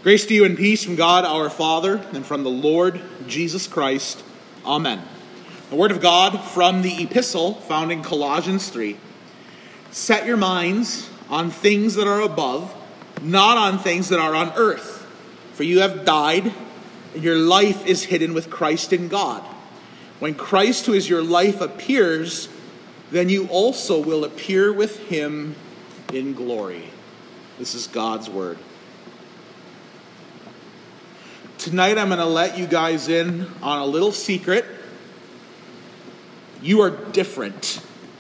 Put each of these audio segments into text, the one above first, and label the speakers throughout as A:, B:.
A: Grace to you and peace from God our Father and from the Lord Jesus Christ. Amen. The word of God from the epistle found in Colossians 3. Set your minds on things that are above, not on things that are on earth. For you have died, and your life is hidden with Christ in God. When Christ, who is your life, appears, then you also will appear with him in glory. This is God's word. Tonight I'm going to let you guys in on a little secret. You are different.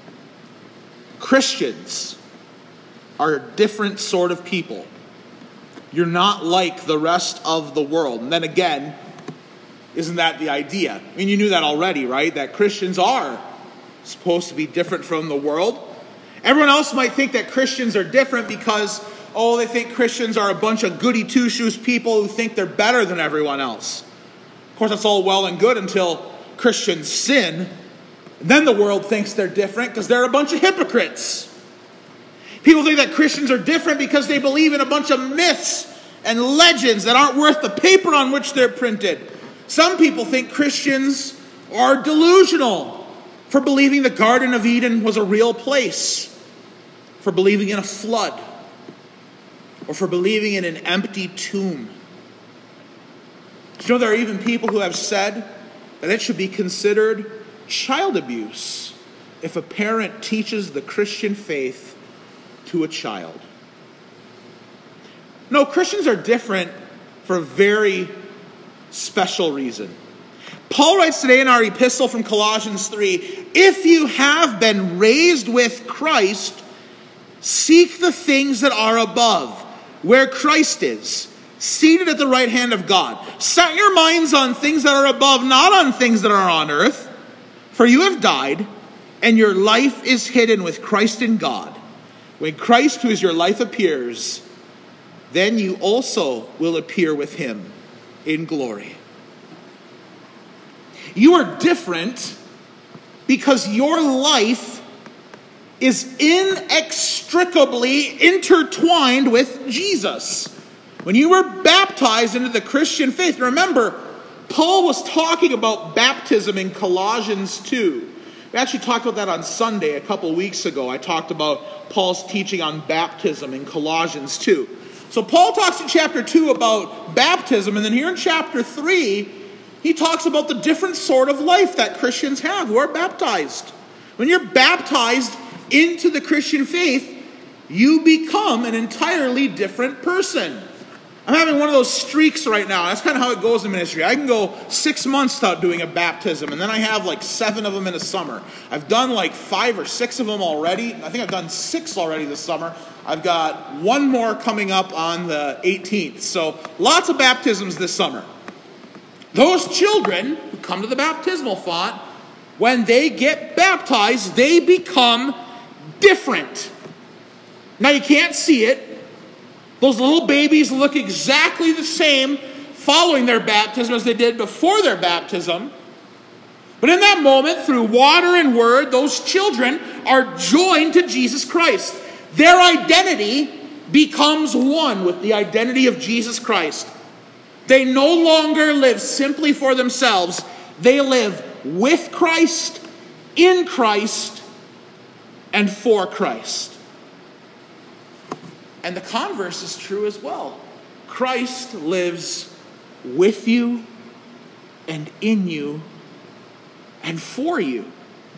A: Christians are a different sort of people. You're not like the rest of the world. And then again, isn't that the idea? I mean, you knew that already, right? That Christians are supposed to be different from the world. Everyone else might think that Christians are different because they think Christians are a bunch of goody two-shoes people who think they're better than everyone else. Of course, that's all well and good until Christians sin. Then the world thinks they're different because they're a bunch of hypocrites. People think that Christians are different because they believe in a bunch of myths and legends that aren't worth the paper on which they're printed. Some people think Christians are delusional for believing the Garden of Eden was a real place, for believing in a flood, or for believing in an empty tomb. Do you know there are even people who have said that it should be considered child abuse if a parent teaches the Christian faith to a child? No, Christians are different for a very special reason. Paul writes today in our epistle from Colossians 3, if you have been raised with Christ, seek the things that are above, where Christ is, seated at the right hand of God. Set your minds on things that are above, not on things that are on earth. For you have died, and your life is hidden with Christ in God. When Christ, who is your life, appears, then you also will appear with him in glory. You are different because your life is inextricably intertwined with Jesus. When you were baptized into the Christian faith, remember, Paul was talking about baptism in Colossians 2. We actually talked about that on Sunday a couple weeks ago. I talked about Paul's teaching on baptism in Colossians 2. So Paul talks in chapter 2 about baptism, and then here in chapter 3, he talks about the different sort of life that Christians have who are baptized. When you're baptized into the Christian faith, you become an entirely different person. I'm having one of those streaks right now. That's kind of how it goes in ministry. I can go 6 months without doing a baptism, and then I have like 7 of them in a summer. I've done like 5 or 6 of them already. I think I've done 6 already this summer. I've got 1 more coming up on the 18th. So lots of baptisms this summer. Those children who come to the baptismal font, when they get baptized, they become different. Now you can't see it. Those little babies look exactly the same following their baptism as they did before their baptism. But in that moment, through water and word, those children are joined to Jesus Christ. Their identity becomes one with the identity of Jesus Christ. They no longer live simply for themselves. They live with Christ, in Christ, and for Christ. And the converse is true as well. Christ lives with you and in you and for you.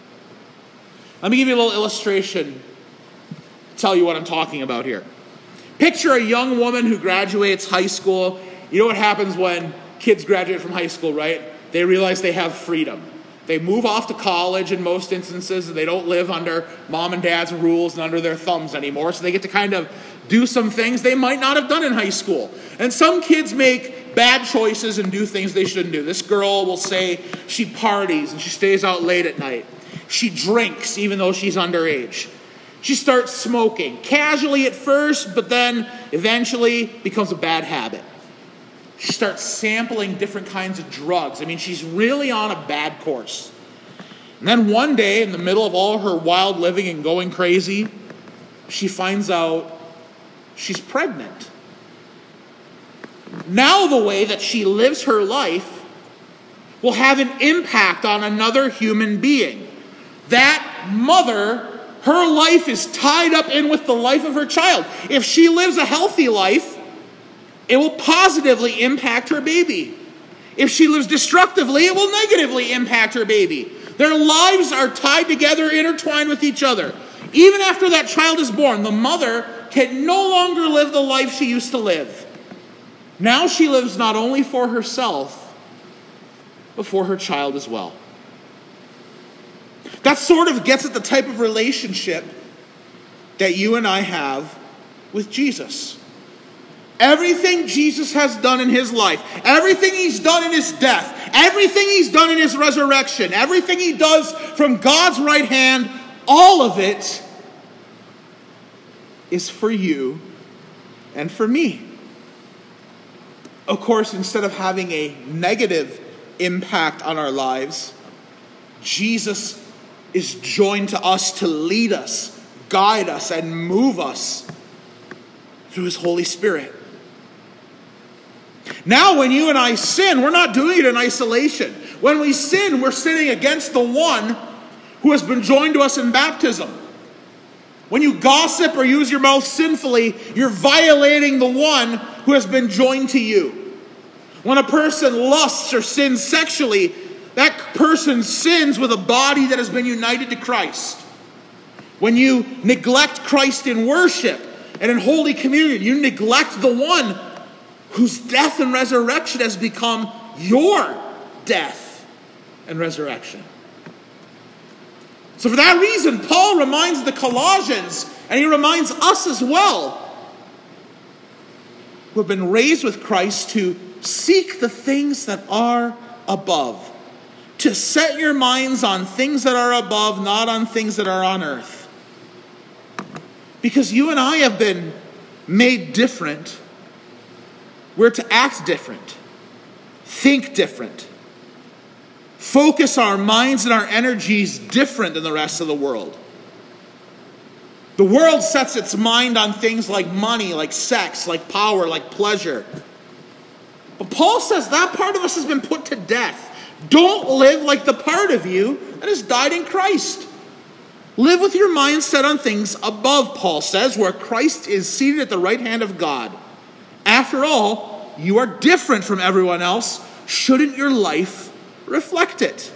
A: Let me give you a little illustration, tell you what I'm talking about here. Picture a young woman who graduates high school. You know what happens when kids graduate from high school, right? They realize they have freedom. They move off to college in most instances, and they don't live under mom and dad's rules and under their thumbs anymore. So they get to kind of do some things they might not have done in high school. And some kids make bad choices and do things they shouldn't do. This girl will say she parties and she stays out late at night. She drinks even though she's underage. She starts smoking, casually at first, but then eventually becomes a bad habit. She starts sampling different kinds of drugs. I mean, she's really on a bad course. And then one day, in the middle of all her wild living and going crazy, she finds out she's pregnant. Now the way that she lives her life will have an impact on another human being. That mother, her life is tied up in with the life of her child. If she lives a healthy life, it will positively impact her baby. If she lives destructively, it will negatively impact her baby. Their lives are tied together, intertwined with each other. Even after that child is born, the mother can no longer live the life she used to live. Now she lives not only for herself, but for her child as well. That sort of gets at the type of relationship that you and I have with Jesus. Everything Jesus has done in his life, everything he's done in his death, everything he's done in his resurrection, everything he does from God's right hand, all of it is for you and for me. Of course, instead of having a negative impact on our lives, Jesus is joined to us to lead us, guide us, and move us through his Holy Spirit. Now, when you and I sin, we're not doing it in isolation. When we sin, we're sinning against the one who has been joined to us in baptism. When you gossip or use your mouth sinfully, you're violating the one who has been joined to you. When a person lusts or sins sexually, that person sins with a body that has been united to Christ. When you neglect Christ in worship and in Holy Communion, you neglect the one whose death and resurrection has become your death and resurrection. So for that reason, Paul reminds the Colossians, and he reminds us as well, who have been raised with Christ, to seek the things that are above. To set your minds on things that are above, not on things that are on earth. Because you and I have been made different. We're to act different, think different, focus our minds and our energies different than the rest of the world. The world sets its mind on things like money, like sex, like power, like pleasure. But Paul says that part of us has been put to death. Don't live like the part of you that has died in Christ. Live with your mind set on things above, Paul says, where Christ is seated at the right hand of God. After all, you are different from everyone else. Shouldn't your life reflect it?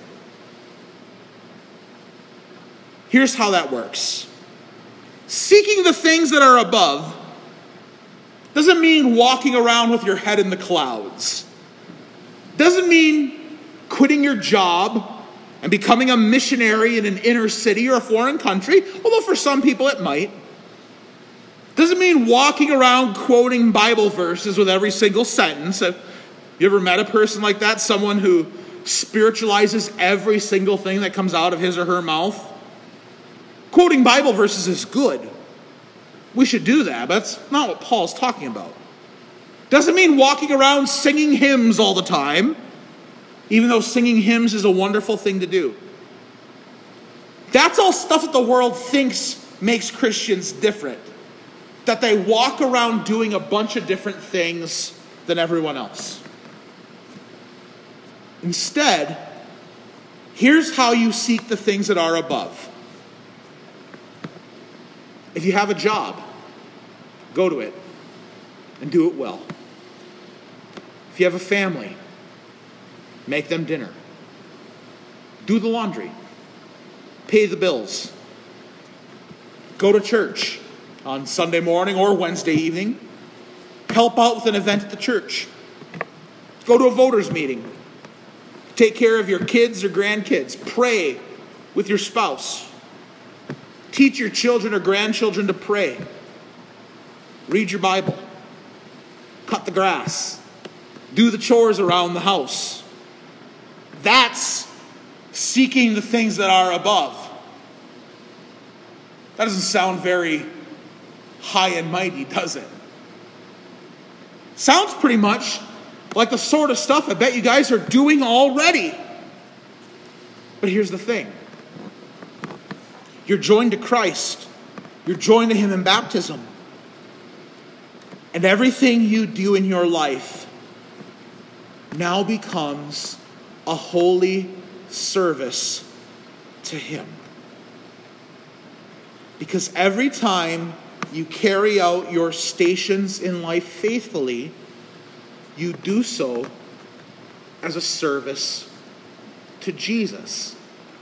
A: Here's how that works. Seeking the things that are above doesn't mean walking around with your head in the clouds. Doesn't mean quitting your job and becoming a missionary in an inner city or a foreign country, although for some people it might. Doesn't mean walking around quoting Bible verses with every single sentence. Have you ever met a person like that? Someone who spiritualizes every single thing that comes out of his or her mouth? Quoting Bible verses is good. We should do that, but that's not what Paul's talking about. Doesn't mean walking around singing hymns all the time, even though singing hymns is a wonderful thing to do. That's all stuff that the world thinks makes Christians different. That they walk around doing a bunch of different things than everyone else. Instead, here's how you seek the things that are above. If you have a job, go to it and do it well. If you have a family, make them dinner. Do the laundry. Pay the bills. Go to church on Sunday morning or Wednesday evening. Help out with an event at the church. Go to a voters meeting. Take care of your kids or grandkids. Pray with your spouse. Teach your children or grandchildren to pray. Read your Bible. Cut the grass. Do the chores around the house. That's seeking the things that are above. That doesn't sound very high and mighty, does it? Sounds pretty much like the sort of stuff I bet you guys are doing already. But here's the thing. You're joined to Christ. You're joined to him in baptism. And everything you do in your life now becomes a holy service to him. Because every time you carry out your stations in life faithfully, you do so as a service to Jesus.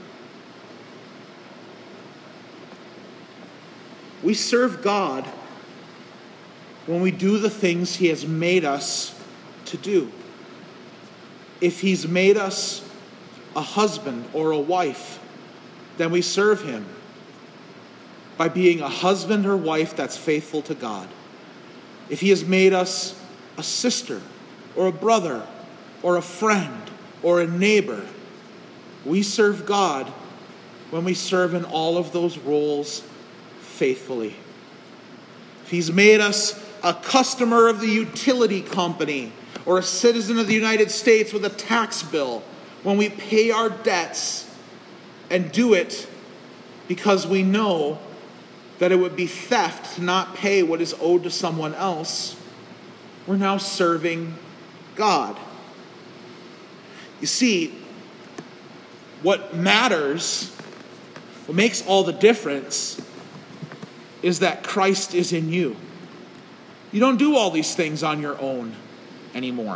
A: We serve God when we do the things he has made us to do. If he's made us a husband or a wife, then we serve him by being a husband or wife that's faithful to God. If he has made us a sister or a brother or a friend or a neighbor, we serve God when we serve in all of those roles faithfully. If he's made us a customer of the utility company or a citizen of the United States with a tax bill, when we pay our debts and do it because we know that it would be theft to not pay what is owed to someone else, we're now serving God. You see, what matters, what makes all the difference, is that Christ is in you. You don't do all these things on your own anymore.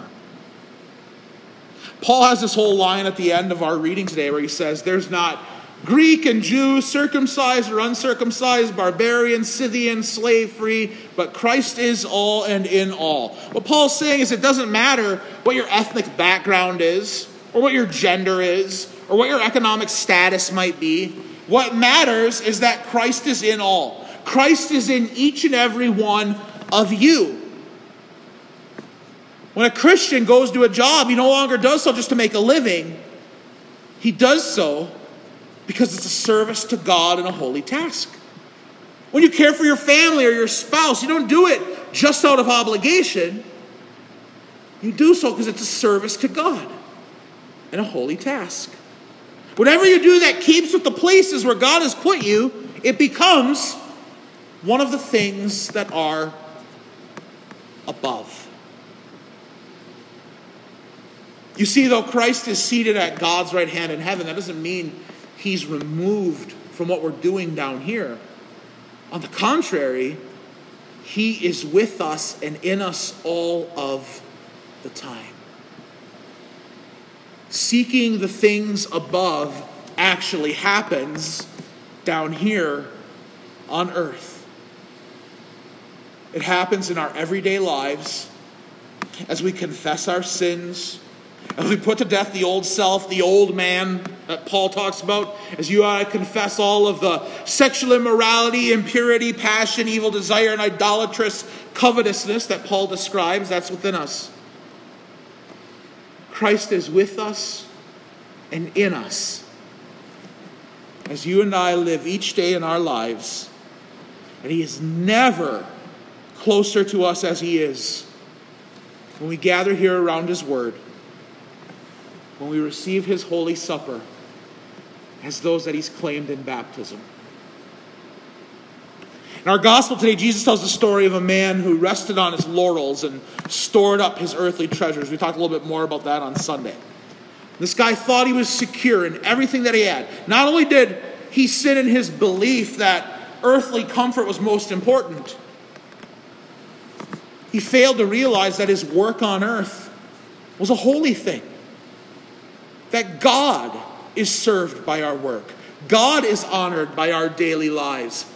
A: Paul has this whole line at the end of our reading today where he says, there's not Greek and Jew, circumcised or uncircumcised, barbarian, Scythian, slave-free, but Christ is all and in all. What Paul's saying is it doesn't matter what your ethnic background is, or what your gender is, or what your economic status might be. What matters is that Christ is in all. Christ is in each and every one of you. When a Christian goes to a job, he no longer does so just to make a living. He does so because it's a service to God and a holy task. When you care for your family or your spouse, you don't do it just out of obligation. You do so because it's a service to God and a holy task. Whatever you do that keeps with the places where God has put you, it becomes one of the things that are above. You see, though Christ is seated at God's right hand in heaven, that doesn't mean he's removed from what we're doing down here. On the contrary, he is with us and in us all of the time. Seeking the things above actually happens down here on earth. It happens in our everyday lives as we confess our sins, as we put to death the old self, the old man that Paul talks about, as you and I confess all of the sexual immorality, impurity, passion, evil desire, and idolatrous covetousness that Paul describes, that's within us. Christ is with us and in us as you and I live each day in our lives. And he is never closer to us as he is when we gather here around his word, when we receive his holy supper as those that he's claimed in baptism. In our gospel today, Jesus tells the story of a man who rested on his laurels and stored up his earthly treasures. We talked a little bit more about that on Sunday. This guy thought he was secure in everything that he had. Not only did he sin in his belief that earthly comfort was most important, he failed to realize that his work on earth was a holy thing. That God is served by our work. God is honored by our daily lives.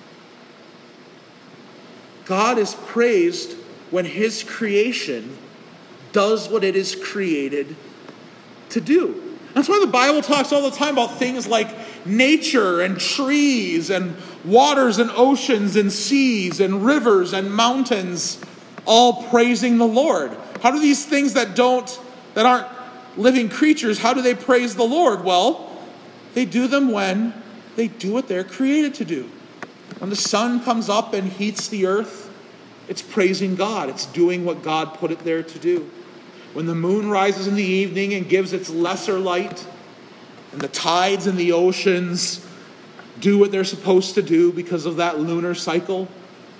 A: God is praised when his creation does what it is created to do. That's why the Bible talks all the time about things like nature and trees and waters and oceans and seas and rivers and mountains all praising the Lord. How do these things that aren't living creatures, how do they praise the Lord? Well, they do them when they do what they're created to do. When the sun comes up and heats the earth, it's praising God. It's doing what God put it there to do. When the moon rises in the evening and gives its lesser light, and the tides in the oceans do what they're supposed to do because of that lunar cycle,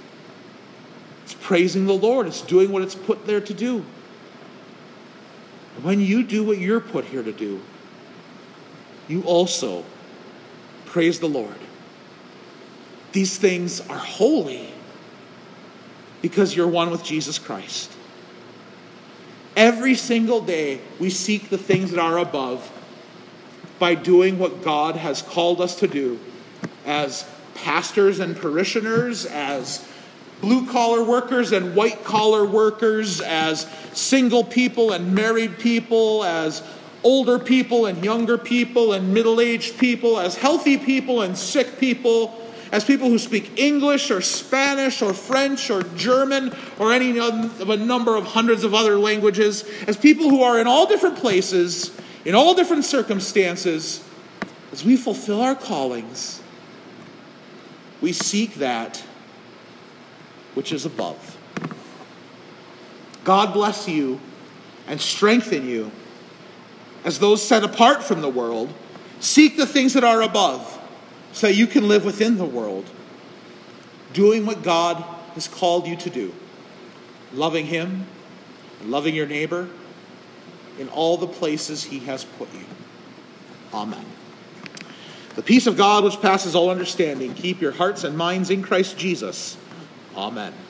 A: it's praising the Lord. It's doing what it's put there to do. When you do what you're put here to do, you also praise the Lord. These things are holy because you're one with Jesus Christ. Every single day, we seek the things that are above by doing what God has called us to do as pastors and parishioners, as blue-collar workers and white-collar workers, as single people and married people, as older people and younger people and middle-aged people, as healthy people and sick people, as people who speak English or Spanish or French or German or any of a number of hundreds of other languages, as people who are in all different places, in all different circumstances, as we fulfill our callings, we seek that which is above. God bless you and strengthen you as those set apart from the world. Seek the things that are above so you can live within the world, doing what God has called you to do, loving Him and loving your neighbor in all the places He has put you. Amen. The peace of God which passes all understanding, keep your hearts and minds in Christ Jesus. Amen.